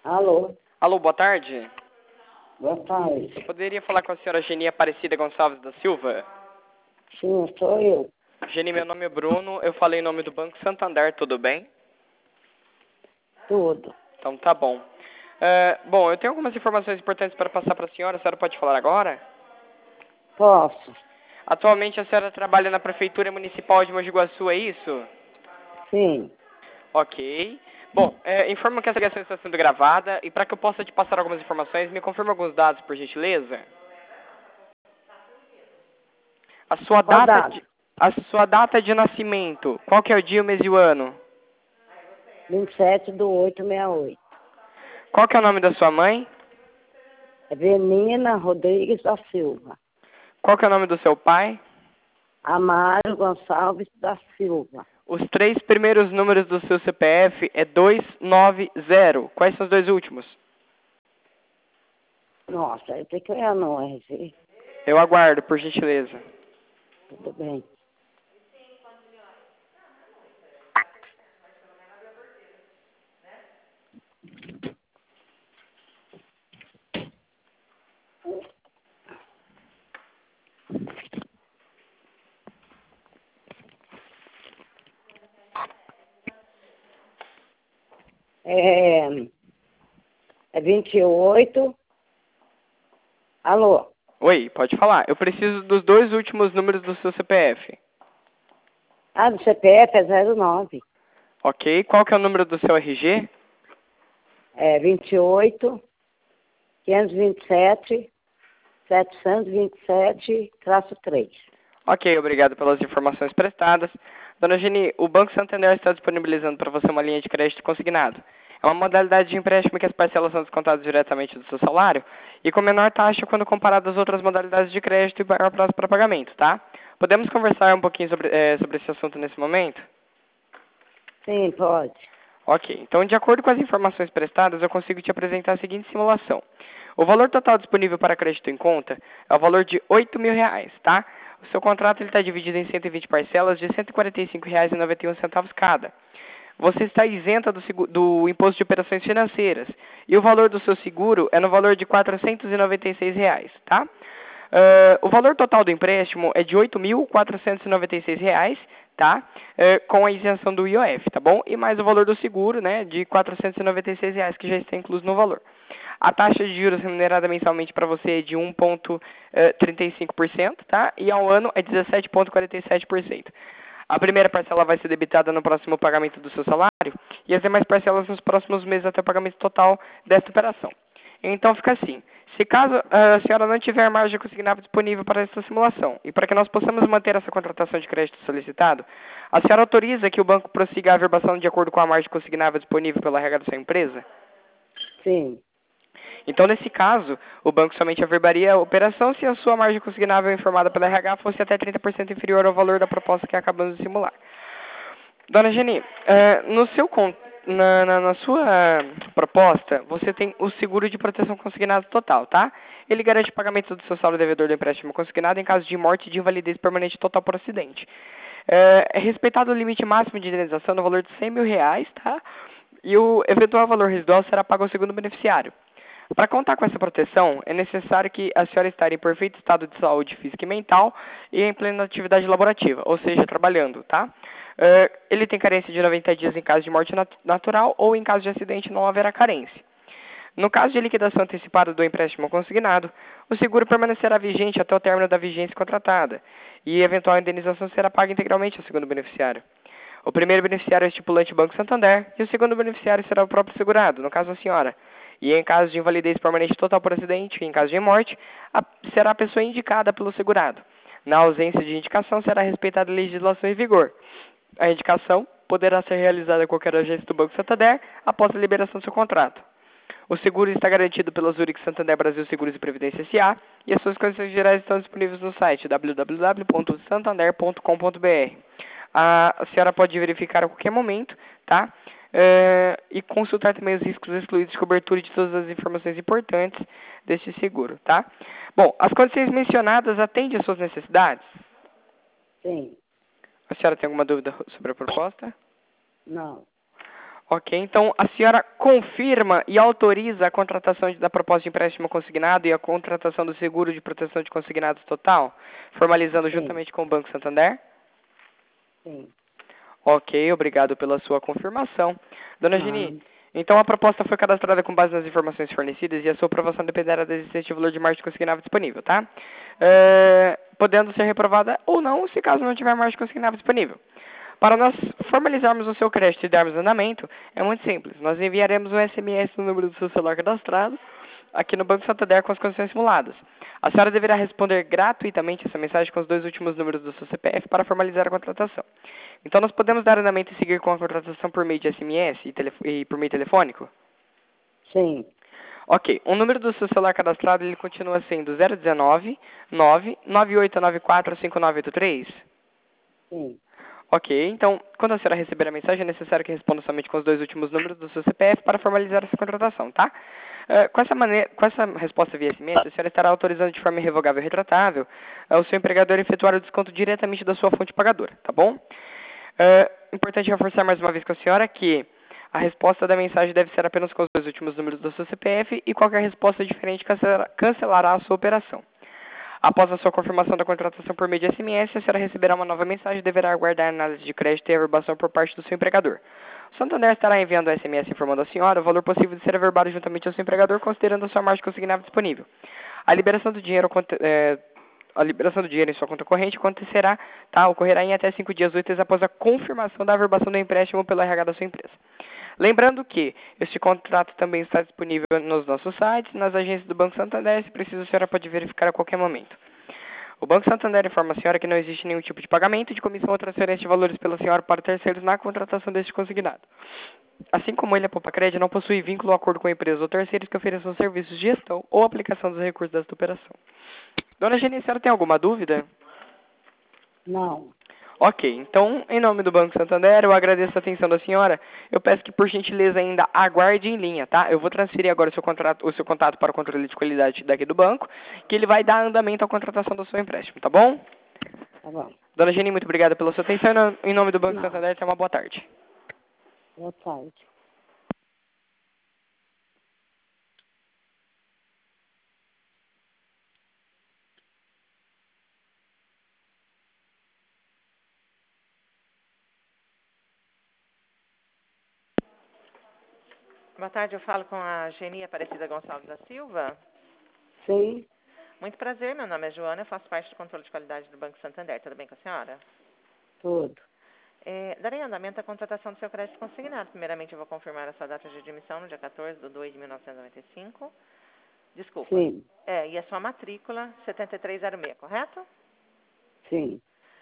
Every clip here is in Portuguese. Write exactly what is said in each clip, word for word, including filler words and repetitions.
Alô, Alô, boa tarde. boa tarde. Eu poderia falar com a senhora Geni Aparecida Gonçalves da Silva? Sim, sou eu. Geni, meu nome é Bruno, eu falei em nome do Banco Santander, tudo bem? Tudo. Então tá bom. É, bom, eu tenho algumas informações importantes para passar para a senhora, a senhora pode falar agora? Posso? Atualmente a senhora trabalha na Prefeitura Municipal de Mogi Guaçu, é isso? Sim. Ok. Bom, é, informo que essa ligação está sendo gravada e para que eu possa te passar algumas informações, me confirma alguns dados, por gentileza. A sua Qual data data? de, a sua data de nascimento, qual que é o dia, o mês e o ano? vinte e sete do oito sessenta e oito. Qual que é o nome da sua mãe? É Venina Rodrigues da Silva. Qual que é o nome do seu pai? Amário Gonçalves da Silva. Os três primeiros números do seu C P F é dois nove zero. Quais são os dois últimos? Nossa, eu tenho que olhar no R G. Eu aguardo, por gentileza. Tudo bem. É, é vinte e oito. Alô? Oi, pode falar. Eu preciso dos dois últimos números do seu C P F. Ah, do C P F é zero nove. Ok. Qual que é o número do seu R G? É vinte e oito, quinhentos e vinte e sete, setecentos e vinte e sete, traço três. Ok, obrigado pelas informações prestadas. Dona Geni, o Banco Santander está disponibilizando para você uma linha de crédito consignado. É uma modalidade de empréstimo que as parcelas são descontadas diretamente do seu salário e com menor taxa quando comparado às outras modalidades de crédito e maior prazo para pagamento, tá? Podemos conversar um pouquinho sobre, eh, sobre esse assunto nesse momento? Sim, pode. Ok, então de acordo com as informações prestadas, eu consigo te apresentar a seguinte simulação. O valor total disponível para crédito em conta é o valor de oito mil reais, tá? O seu contrato está dividido em cento e vinte parcelas de cento e quarenta e cinco reais e noventa e um centavos cada. Você está isenta do, segu- do imposto de operações financeiras e o valor do seu seguro é no valor de quatrocentos e noventa e seis reais, tá? Ah, o valor total do empréstimo é de oito mil quatrocentos e noventa e seis reais, tá? Eh, com a isenção do I O F, tá bom? E mais o valor do seguro, né, de quatrocentos e noventa e seis reais, que já está incluso no valor. A taxa de juros remunerada mensalmente para você é de um vírgula trinta e cinco por cento, tá? E ao ano é dezessete vírgula quarenta e sete por cento. A primeira parcela vai ser debitada no próximo pagamento do seu salário e as demais parcelas nos próximos meses até o pagamento total desta operação. Então fica assim. Se caso ah, a senhora não tiver margem consignável disponível para essa simulação e para que nós possamos manter essa contratação de crédito solicitado, a senhora autoriza que o banco prossiga a averbação de acordo com a margem consignável disponível pela regra da sua empresa? Sim. Então, nesse caso, o banco somente averbaria a operação se a sua margem consignável informada pela R H fosse até trinta por cento inferior ao valor da proposta que acabamos de simular. Dona Geni, eh, no seu, con- na, na, na sua proposta, você tem o seguro de proteção consignado total, tá? Ele garante o pagamento do seu saldo devedor do empréstimo consignado em caso de morte e de invalidez permanente total por acidente. Eh, É respeitado o limite máximo de indenização no valor de cem mil reais, tá? E o eventual valor residual será pago ao segundo beneficiário. Para contar com essa proteção, é necessário que a senhora esteja em perfeito estado de saúde física e mental e em plena atividade laborativa, ou seja, trabalhando, tá? Eh, ele tem carência de noventa dias em caso de morte nat- natural ou em caso de acidente não haverá carência. No caso de liquidação antecipada do empréstimo consignado, o seguro permanecerá vigente até o término da vigência contratada e eventual indenização será paga integralmente ao segundo beneficiário. O primeiro beneficiário é o estipulante Banco Santander e o segundo beneficiário será o próprio segurado, no caso a senhora. E em caso de invalidez permanente total por acidente e em caso de morte, a, será a pessoa indicada pelo segurado. Na ausência de indicação, será respeitada a legislação em vigor. A indicação poderá ser realizada em qualquer agência do Banco Santander após a liberação do seu contrato. O seguro está garantido pela Zurich Santander Brasil Seguros e Previdência S A e as suas condições gerais estão disponíveis no site w w w ponto santander ponto com ponto b r. A senhora pode verificar a qualquer momento, tá? Eh, e consultar também os riscos excluídos de cobertura de todas as informações importantes deste seguro, tá? Bom, as condições mencionadas atendem às suas necessidades? Sim. A senhora tem alguma dúvida sobre a proposta? Não. Ok, então a senhora confirma e autoriza a contratação de- da proposta de empréstimo consignado e a contratação do seguro de proteção de consignados total, formalizando Sim, juntamente com o Banco Santander? sim. Ok, obrigado pela sua confirmação. Dona Geni, Ah, então a proposta foi cadastrada com base nas informações fornecidas e a sua aprovação dependerá da existência de valor de margem consignável disponível, tá? É, podendo ser reprovada ou não, se caso não tiver margem consignável disponível. Para nós formalizarmos o seu crédito e darmos andamento, é muito simples. Nós enviaremos um S M S no número do seu celular cadastrado aqui no Banco Santander com as condições simuladas. A senhora deverá responder gratuitamente essa mensagem com os dois últimos números do seu C P F para formalizar a contratação. Então, nós podemos dar andamento e seguir com a contratação por meio de S M S e, telef- e por meio telefônico? sim, Ok, o número do seu celular cadastrado ele continua sendo zero um nove, nove nove oito nove quatro cinco nove oito três? sim. Ok, então, quando a senhora receber a mensagem, é necessário que responda somente com os dois últimos números do seu C P F para formalizar essa contratação, tá? Eh, com, essa maneira, com essa resposta via S M S, a senhora estará autorizando de forma irrevogável e retratável eh, o seu empregador a efetuar o desconto diretamente da sua fonte pagadora, tá bom? É importante reforçar mais uma vez com a senhora que a resposta da mensagem deve ser apenas com os dois últimos números do seu C P F e qualquer resposta diferente cancela- cancelará a sua operação. Após a sua confirmação da contratação por meio de S M S, a senhora receberá uma nova mensagem e deverá aguardar a análise de crédito e averbação por parte do seu empregador. O Santander estará enviando o S M S informando a senhora o valor possível de ser averbado juntamente ao seu empregador, considerando a sua margem consignável disponível. A liberação do dinheiro, aconte- é, a liberação do dinheiro em sua conta corrente acontecerá, tá? Ocorrerá em até cinco dias úteis após a confirmação da averbação do empréstimo pelo R H da sua empresa. Lembrando que este contrato também está disponível nos nossos sites, nas agências do Banco Santander, se precisa a senhora pode verificar a qualquer momento. O Banco Santander informa a senhora que não existe nenhum tipo de pagamento de comissão ou transferência de valores pela senhora para terceiros na contratação deste consignado. Assim como ele, a Poupa-Crédito não possui vínculo ou acordo com empresas ou terceiros que ofereçam serviços de gestão ou aplicação dos recursos desta operação. Dona Geni, a senhora tem alguma dúvida? Não. Ok, então, em nome do Banco Santander, eu agradeço a atenção da senhora. Eu peço que, por gentileza, ainda aguarde em linha, tá? Eu vou transferir agora o seu, contrato, o seu contato para o controle de qualidade daqui do banco, que ele vai dar andamento à contratação do seu empréstimo, tá bom? Tá bom. Dona Geni, muito obrigada pela sua atenção. Em nome do Banco Não. Santander, tenha uma boa tarde. Boa tarde. Boa tarde, eu falo com a Geni Aparecida Gonçalves da Silva. Sim, Muito prazer, meu nome é Joana, eu faço parte do controle de qualidade do Banco Santander. Tudo bem com a senhora? tudo. É, darei andamento à contratação do seu crédito consignado. Primeiramente, eu vou confirmar a sua data de admissão no dia quatorze de dois de mil novecentos e noventa e cinco. Desculpa. Sim, É, e a sua matrícula setenta e três zero seis, correto? sim,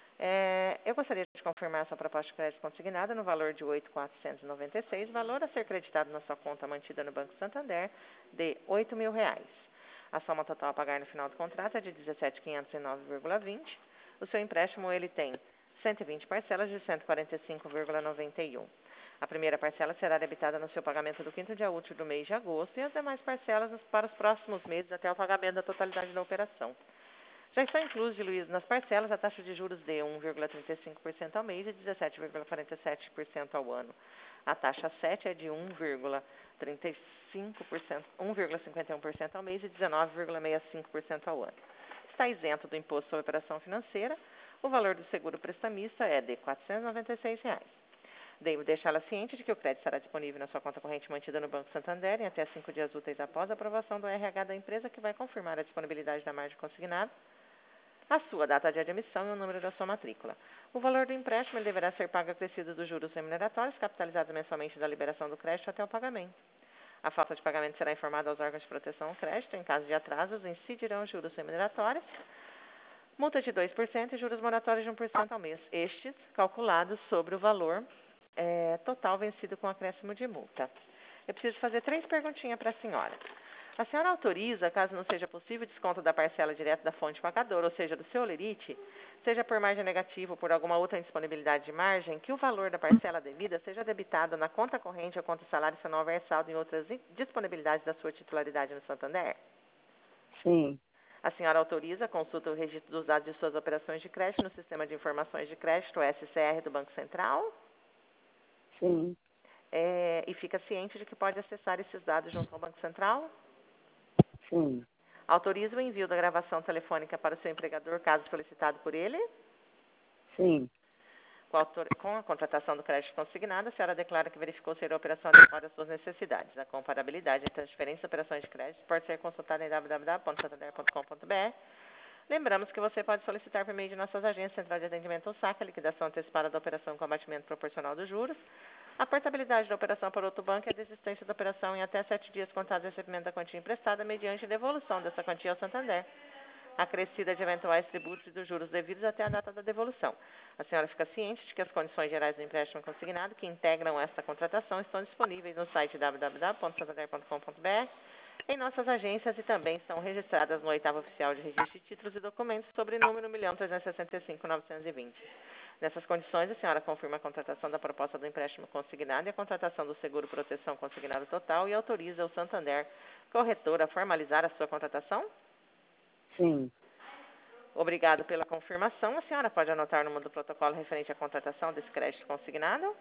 É, eu gostaria de confirmar a sua proposta de crédito consignada no valor de oito mil quatrocentos e noventa e seis, valor a ser creditado na sua conta mantida no Banco Santander de oito mil reais. A soma total a pagar no final do contrato é de dezessete mil quinhentos e nove vírgula vinte. O seu empréstimo ele tem cento e vinte parcelas de cento e quarenta e cinco vírgula noventa e um. A primeira parcela será debitada no seu pagamento do quinto dia útil do mês de agosto e as demais parcelas para os próximos meses até o pagamento da totalidade da operação. Já está incluso, diluído nas parcelas, a taxa de juros de um vírgula trinta e cinco por cento ao mês e dezessete vírgula quarenta e sete por cento ao ano. A taxa sete é de um vírgula trinta e cinco por cento, um vírgula cinquenta e um por cento ao mês e dezenove vírgula sessenta e cinco por cento ao ano. Está isento do imposto sobre operação financeira. O valor do seguro prestamista é de quatrocentos e noventa e seis reais. Devo deixá-la ciente de que o crédito estará disponível na sua conta corrente mantida no Banco Santander em até cinco dias úteis após a aprovação do R H da empresa, que vai confirmar a disponibilidade da margem consignada, a sua data de admissão e o número da sua matrícula. O valor do empréstimo ele deverá ser pago acrescido dos juros remuneratórios, capitalizados mensalmente da liberação do crédito até o pagamento. A falta de pagamento será informada aos órgãos de proteção ao crédito. Em caso de atrasos, incidirão os juros remuneratórios, multa de dois por cento e juros moratórios de um por cento ao mês. Estes calculados sobre o valor é, total vencido com acréscimo de multa. Eu preciso fazer três perguntinhas para a senhora. A senhora autoriza, caso não seja possível, desconto da parcela direto da fonte pagadora, ou seja, do seu lerite, seja por margem negativa ou por alguma outra indisponibilidade de margem, que o valor da parcela devida seja debitado na conta corrente ou conta salário se não houver saldo em outras disponibilidades da sua titularidade no Santander? sim, A senhora autoriza a consulta o registro dos dados de suas operações de crédito no Sistema de Informações de Crédito, o S C R, do Banco Central? sim, é, e fica ciente de que pode acessar esses dados junto ao Banco Central? Sim. Autoriza o envio da gravação telefônica para o seu empregador, caso solicitado por ele? Sim. Com a, autor... com a contratação do crédito consignado, a senhora declara que verificou ser a operação adequada às suas necessidades. A comparabilidade entre as diferentes operações de crédito pode ser consultada em w w w ponto santander ponto com ponto b r. Lembramos que você pode solicitar por meio de nossas agências Central de Atendimento ou S A C a liquidação antecipada da operação com abatimento proporcional dos juros, a portabilidade da operação para outro banco e a desistência da operação em até sete dias contados do recebimento da quantia emprestada mediante devolução dessa quantia ao Santander, acrescida de eventuais tributos e dos juros devidos até a data da devolução. A senhora fica ciente de que as condições gerais do empréstimo consignado que integram esta contratação estão disponíveis no site w w w ponto santander ponto com ponto b r, em nossas agências e também estão registradas no oitavo oficial de registro de títulos e documentos sobre número um milhão trezentos e sessenta e cinco mil novecentos e vinte. Nessas condições, a senhora confirma a contratação da proposta do empréstimo consignado e a contratação do seguro proteção consignado total e autoriza o Santander Corretor a formalizar a sua contratação? Sim. Obrigado pela confirmação. A senhora pode anotar o número do protocolo referente à contratação desse crédito consignado?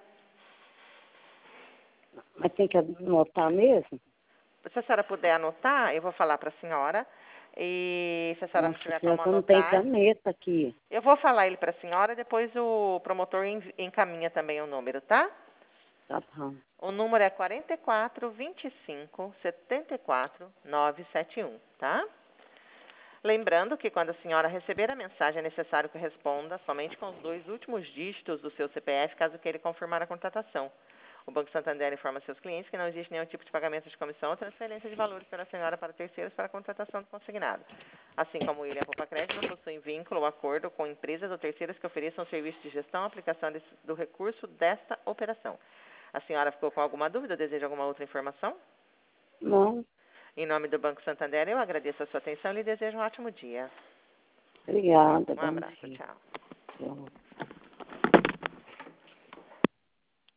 Mas tem que anotar mesmo? Se a senhora puder anotar, eu vou falar para a senhora. E se a senhora não Nossa, tiver senhora, como que eu não tenho anotar, caneta aqui. eu vou falar ele para a senhora, depois o promotor env- encaminha também o número, tá? Tá bom. O número é quatro quatro, vinte e cinco, setenta e quatro, novecentos e setenta e um, tá? Lembrando que quando a senhora receber a mensagem é necessário que responda somente com os dois últimos dígitos do seu C P F, caso queira confirmar a contratação. O Banco Santander informa seus clientes que não existe nenhum tipo de pagamento de comissão ou transferência de valores pela senhora para terceiros para a contratação do consignado. Assim como ele e a Poupa Crédito não possuem vínculo ou acordo com empresas ou terceiros que ofereçam serviço de gestão ou aplicação desse, do recurso desta operação. A senhora ficou com alguma dúvida ou deseja alguma outra informação? Não. Em nome do Banco Santander, eu agradeço a sua atenção e lhe desejo um ótimo dia. Obrigada. Um Bom abraço, dia. tchau. Tchau.